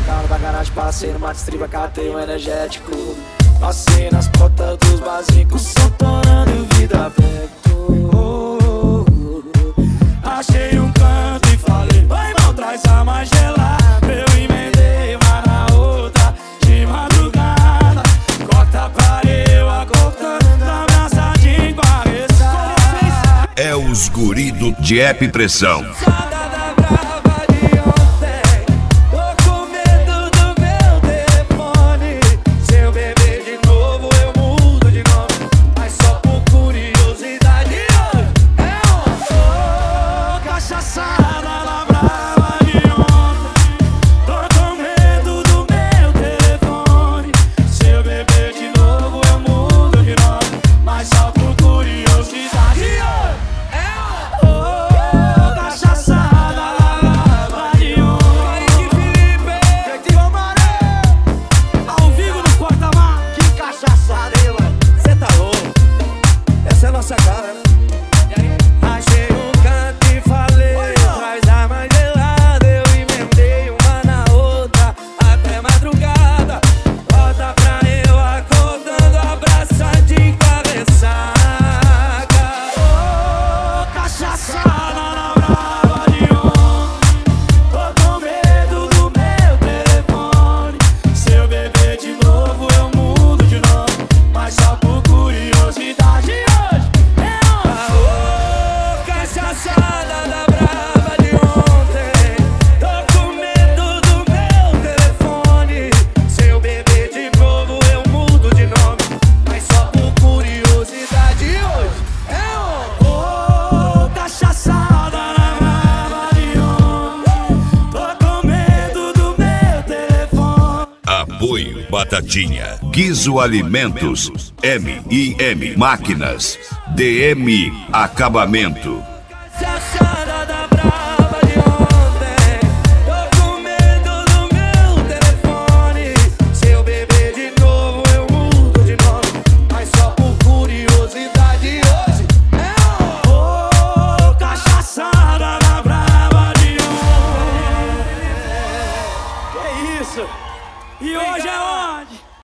no carro da garagem, passei numa distriba, catei um energético. Passei nas portas dos barzinhos, som torando e vida perto. Achei um canto e falei, vai irmão, traz a mais gelada. Eu emendei uma na outra, de madrugada. Corta pra eu, acordando, abraçadinho com a ressaca. É os guri do Diep Pressão. Apoio Batatinha, Guizo Alimentos, M&M Máquinas, DM Acabamento.